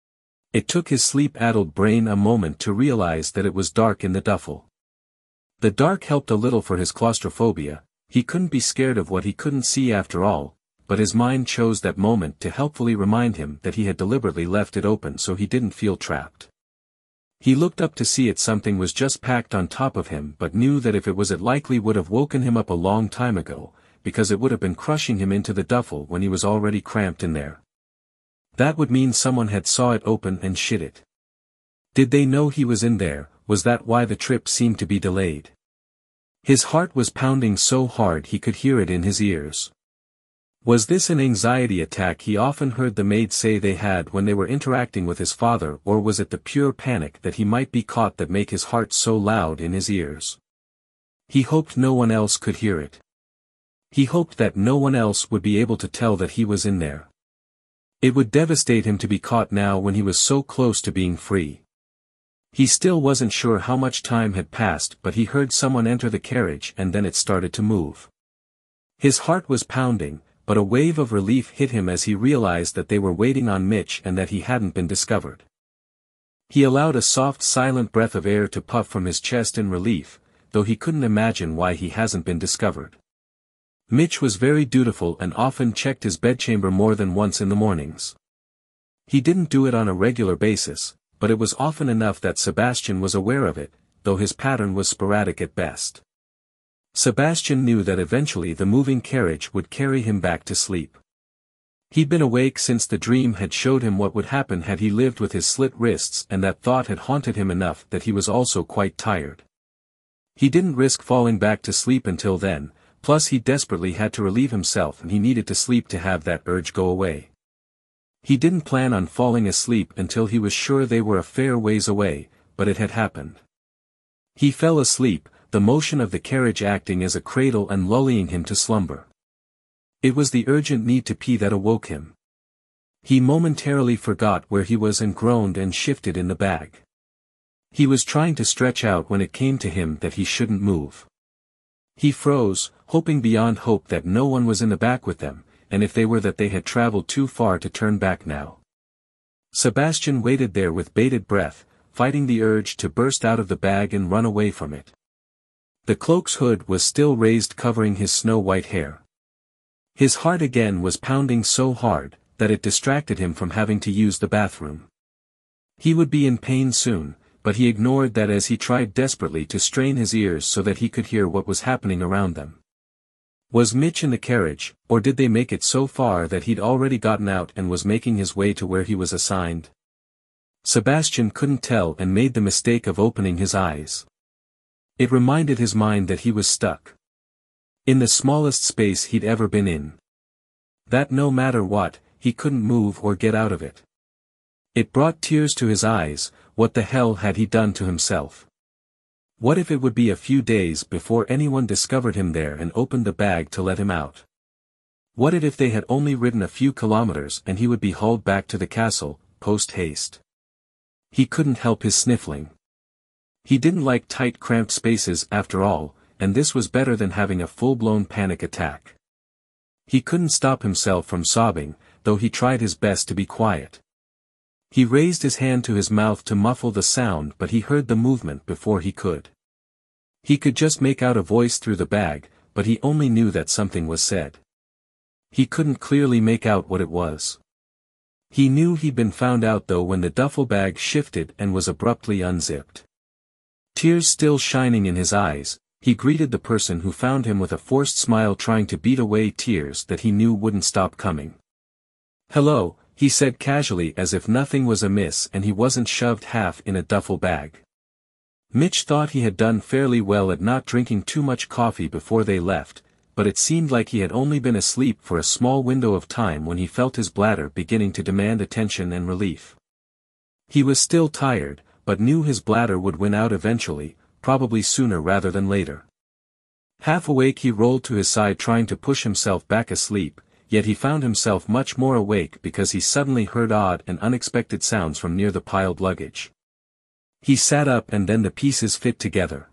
It took his sleep-addled brain a moment to realize that it was dark in the duffel. The dark helped a little for his claustrophobia. He couldn't be scared of what he couldn't see after all, but his mind chose that moment to helpfully remind him that he had deliberately left it open so he didn't feel trapped. He looked up to see it something was just packed on top of him, but knew that if it was, it likely would have woken him up a long time ago, because it would have been crushing him into the duffel when he was already cramped in there. That would mean someone had saw it open and shit it. Did they know he was in there? Was that why the trip seemed to be delayed? His heart was pounding so hard he could hear it in his ears. Was this an anxiety attack he often heard the maids say they had when they were interacting with his father, or was it the pure panic that he might be caught that make his heart so loud in his ears? He hoped no one else could hear it. He hoped that no one else would be able to tell that he was in there. It would devastate him to be caught now when he was so close to being free. He still wasn't sure how much time had passed, but he heard someone enter the carriage and then it started to move. His heart was pounding, but a wave of relief hit him as he realized that they were waiting on Mitch and that he hadn't been discovered. He allowed a soft, silent breath of air to puff from his chest in relief, though he couldn't imagine why he hasn't been discovered. Mitch was very dutiful and often checked his bedchamber more than once in the mornings. He didn't do it on a regular basis, but it was often enough that Sebastian was aware of it, though his pattern was sporadic at best. Sebastian knew that eventually the moving carriage would carry him back to sleep. He'd been awake since the dream had showed him what would happen had he lived with his slit wrists, and that thought had haunted him enough that he was also quite tired. He didn't risk falling back to sleep until then, plus he desperately had to relieve himself and he needed to sleep to have that urge go away. He didn't plan on falling asleep until he was sure they were a fair ways away, but it had happened. He fell asleep, the motion of the carriage acting as a cradle and lulling him to slumber. It was the urgent need to pee that awoke him. He momentarily forgot where he was and groaned and shifted in the bag. He was trying to stretch out when it came to him that he shouldn't move. He froze, hoping beyond hope that no one was in the back with them, and if they were that they had traveled too far to turn back now. Sebastian waited there with bated breath, fighting the urge to burst out of the bag and run away from it. The cloak's hood was still raised, covering his snow-white hair. His heart again was pounding so hard, that it distracted him from having to use the bathroom. He would be in pain soon, but he ignored that as he tried desperately to strain his ears so that he could hear what was happening around them. Was Mitch in the carriage, or did they make it so far that he'd already gotten out and was making his way to where he was assigned? Sebastian couldn't tell and made the mistake of opening his eyes. It reminded his mind that he was stuck in the smallest space he'd ever been in. That no matter what, he couldn't move or get out of it. It brought tears to his eyes. What the hell had he done to himself? What if it would be a few days before anyone discovered him there and opened the bag to let him out? What if they had only ridden a few kilometers and he would be hauled back to the castle, post-haste? He couldn't help his sniffling. He didn't like tight, cramped spaces after all, and this was better than having a full-blown panic attack. He couldn't stop himself from sobbing, though he tried his best to be quiet. He raised his hand to his mouth to muffle the sound, but he heard the movement before he could. He could just make out a voice through the bag, but he only knew that something was said. He couldn't clearly make out what it was. He knew he'd been found out though when the duffel bag shifted and was abruptly unzipped. Tears still shining in his eyes, he greeted the person who found him with a forced smile, trying to beat away tears that he knew wouldn't stop coming. "Hello," he said casually, as if nothing was amiss and he wasn't shoved half in a duffel bag. Mitch thought he had done fairly well at not drinking too much coffee before they left, but it seemed like he had only been asleep for a small window of time when he felt his bladder beginning to demand attention and relief. He was still tired, but knew his bladder would win out eventually, probably sooner rather than later. Half awake, he rolled to his side trying to push himself back asleep, yet he found himself much more awake because he suddenly heard odd and unexpected sounds from near the piled luggage. He sat up and then the pieces fit together.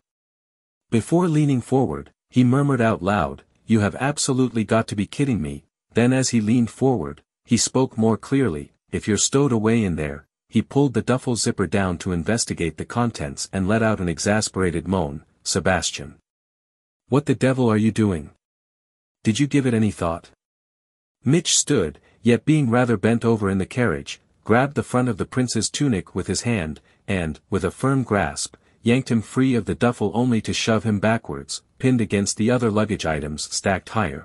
Before leaning forward, he murmured out loud, "You have absolutely got to be kidding me." Then as he leaned forward, he spoke more clearly, "If you're stowed away in there." He pulled the duffel zipper down to investigate the contents and let out an exasperated moan. "Sebastian. What the devil are you doing? Did you give it any thought?" Mitch stood, yet being rather bent over in the carriage, grabbed the front of the prince's tunic with his hand, and, with a firm grasp, yanked him free of the duffel only to shove him backwards, pinned against the other luggage items stacked higher.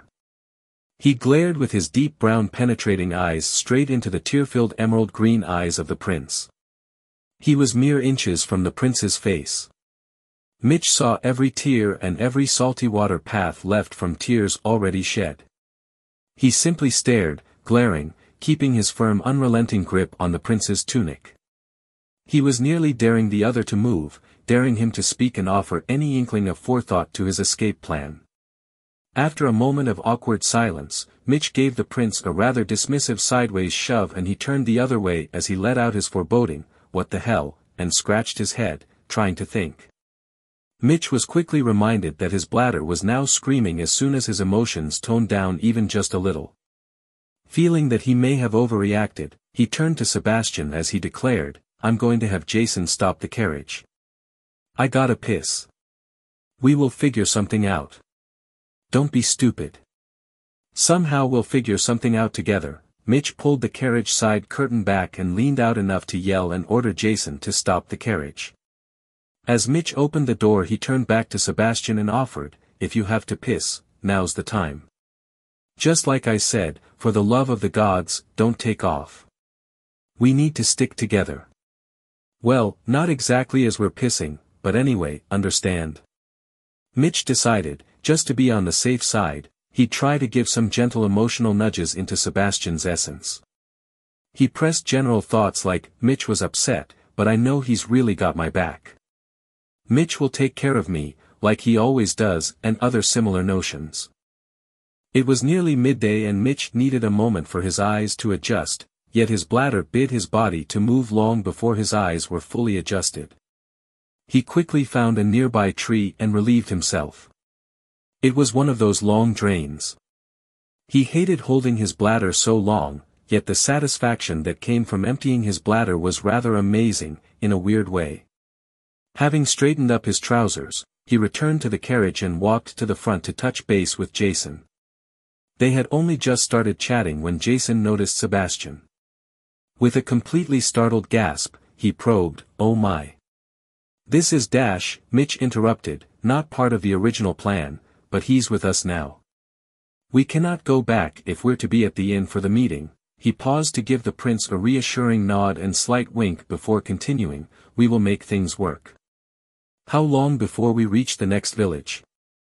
He glared with his deep brown penetrating eyes straight into the tear-filled emerald green eyes of the prince. He was mere inches from the prince's face. Mitch saw every tear and every salty water path left from tears already shed. He simply stared, glaring, keeping his firm unrelenting grip on the prince's tunic. He was nearly daring the other to move, daring him to speak and offer any inkling of forethought to his escape plan. After a moment of awkward silence, Mitch gave the prince a rather dismissive sideways shove and he turned the other way as he let out his foreboding, "What the hell," and scratched his head, trying to think. Mitch was quickly reminded that his bladder was now screaming as soon as his emotions toned down even just a little. Feeling that he may have overreacted, he turned to Sebastian as he declared, "I'm going to have Jason stop the carriage. I gotta piss. We will figure something out. Don't be stupid. Somehow we'll figure something out together." Mitch pulled the carriage side curtain back and leaned out enough to yell and order Jason to stop the carriage. As Mitch opened the door, he turned back to Sebastian and offered, "If you have to piss, now's the time. Just like I said, for the love of the gods, don't take off. We need to stick together." "Well, not exactly as we're pissing, but anyway, understand?" Mitch decided, just to be on the safe side, he'd try to give some gentle emotional nudges into Sebastian's essence. He pressed general thoughts like, "Mitch was upset, but I know he's really got my back. Mitch will take care of me, like he always does," and other similar notions. It was nearly midday and Mitch needed a moment for his eyes to adjust, yet his bladder bid his body to move long before his eyes were fully adjusted. He quickly found a nearby tree and relieved himself. It was one of those long drains. He hated holding his bladder so long, yet the satisfaction that came from emptying his bladder was rather amazing, in a weird way. Having straightened up his trousers, he returned to the carriage and walked to the front to touch base with Jason. They had only just started chatting when Jason noticed Sebastian. With a completely startled gasp, he probed, "Oh my. This is Dash," Mitch interrupted, "not part of the original plan, but he's with us now. We cannot go back if we're to be at the inn for the meeting." He paused to give the prince a reassuring nod and slight wink before continuing, "We will make things work." "How long before we reach the next village?"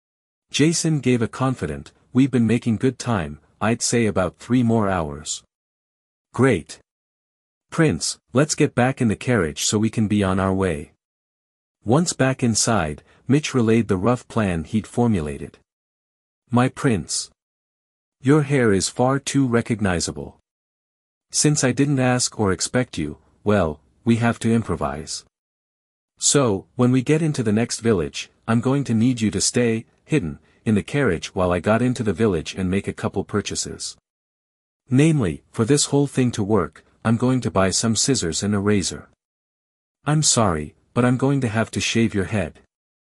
Jason gave a confident, "We've been making good time, I'd say about 3 more hours." "Great. Prince, let's get back in the carriage so we can be on our way." Once back inside, Mitch relayed the rough plan he'd formulated. "My prince. Your hair is far too recognizable. Since I didn't ask or expect you, well, we have to improvise. So, when we get into the next village, I'm going to need you to stay, hidden, in the carriage while I got into the village and make a couple purchases. Namely, for this whole thing to work, I'm going to buy some scissors and a razor. I'm sorry, but I'm going to have to shave your head.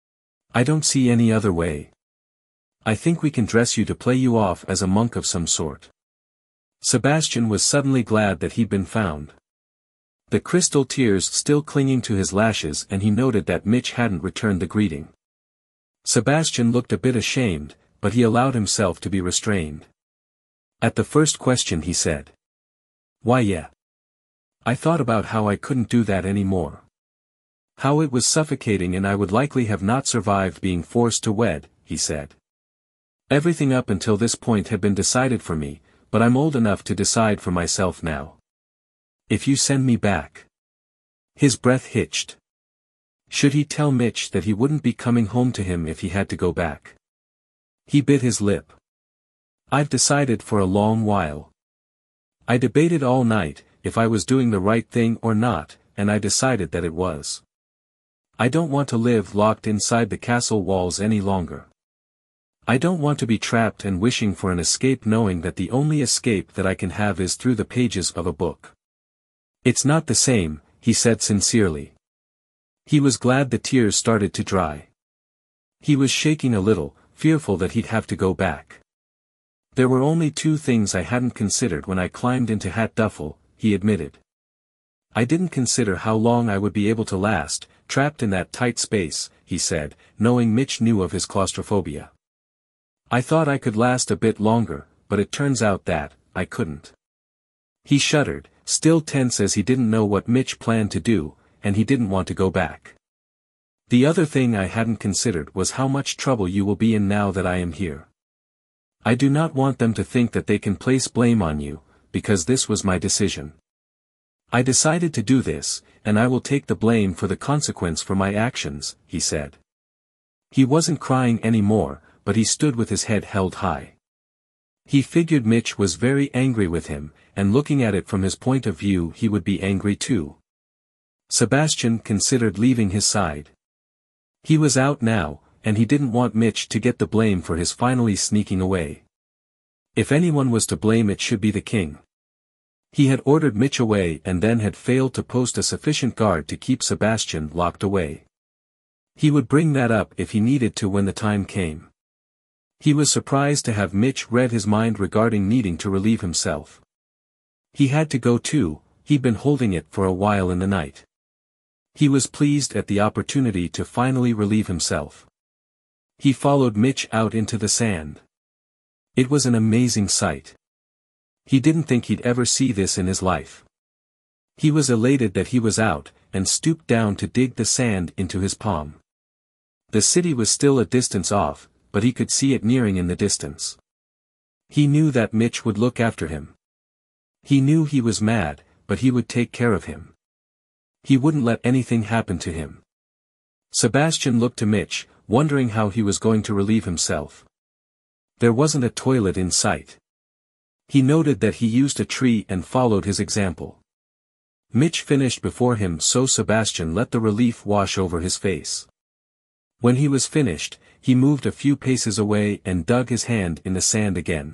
I don't see any other way. I think we can dress you to play you off as a monk of some sort. Sebastian was suddenly glad that he'd been found. The crystal tears still clinging to his lashes, and he noted that Mitch hadn't returned the greeting. Sebastian looked a bit ashamed, but he allowed himself to be restrained. At the first question he said, "Why yeah. I thought about how I couldn't do that anymore. How it was suffocating and I would likely have not survived being forced to wed," he said. "Everything up until this point had been decided for me, but I'm old enough to decide for myself now. If you send me back." His breath hitched. Should he tell Mitch that he wouldn't be coming home to him if he had to go back? He bit his lip. "I've decided for a long while. I debated all night, if I was doing the right thing or not, and I decided that it was. I don't want to live locked inside the castle walls any longer. I don't want to be trapped and wishing for an escape knowing that the only escape that I can have is through the pages of a book. It's not the same," he said sincerely. He was glad the tears started to dry. He was shaking a little, fearful that he'd have to go back. "There were only two things I hadn't considered when I climbed into Hat Duffel," he admitted. "I didn't consider how long I would be able to last, trapped in that tight space," he said, knowing Mitch knew of his claustrophobia. "I thought I could last a bit longer, but it turns out that I couldn't." He shuddered, still tense as he didn't know what Mitch planned to do, and he didn't want to go back. "The other thing I hadn't considered was how much trouble you will be in now that I am here. I do not want them to think that they can place blame on you, because this was my decision. I decided to do this, and I will take the blame for the consequence for my actions," he said. He wasn't crying anymore, but he stood with his head held high. He figured Mitch was very angry with him, and looking at it from his point of view he would be angry too. Sebastian considered leaving his side. He was out now, and he didn't want Mitch to get the blame for his finally sneaking away. If anyone was to blame it should be the king. He had ordered Mitch away and then had failed to post a sufficient guard to keep Sebastian locked away. He would bring that up if he needed to when the time came. He was surprised to have Mitch read his mind regarding needing to relieve himself. He had to go too, he'd been holding it for a while in the night. He was pleased at the opportunity to finally relieve himself. He followed Mitch out into the sand. It was an amazing sight. He didn't think he'd ever see this in his life. He was elated that he was out, and stooped down to dig the sand into his palm. The city was still a distance off, but he could see it nearing in the distance. He knew that Mitch would look after him. He knew he was mad, but he would take care of him. He wouldn't let anything happen to him. Sebastian looked to Mitch, wondering how he was going to relieve himself. There wasn't a toilet in sight. He noted that he used a tree and followed his example. Mitch finished before him, so Sebastian let the relief wash over his face. When he was finished, he moved a few paces away and dug his hand in the sand again.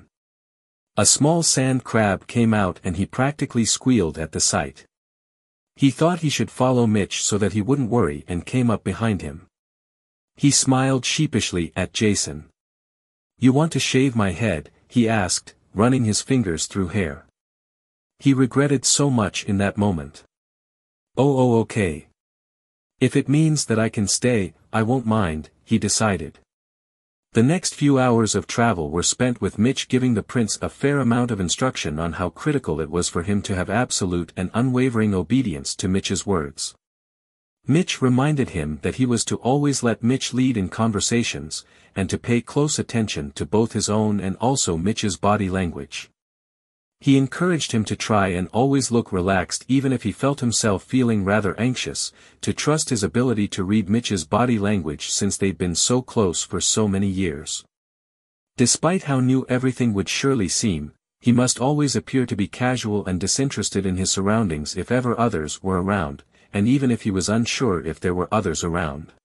A small sand crab came out and he practically squealed at the sight. He thought he should follow Mitch so that he wouldn't worry and came up behind him. He smiled sheepishly at Jason. "You want to shave my head?" he asked, running his fingers through hair. He regretted so much in that moment. Oh, okay. If it means that I can stay, I won't mind," he decided. The next few hours of travel were spent with Mitch giving the prince a fair amount of instruction on how critical it was for him to have absolute and unwavering obedience to Mitch's words. Mitch reminded him that he was to always let Mitch lead in conversations, and to pay close attention to both his own and also Mitch's body language. He encouraged him to try and always look relaxed even if he felt himself feeling rather anxious, to trust his ability to read Mitch's body language since they'd been so close for so many years. Despite how new everything would surely seem, he must always appear to be casual and disinterested in his surroundings if ever others were around, and even if he was unsure if there were others around.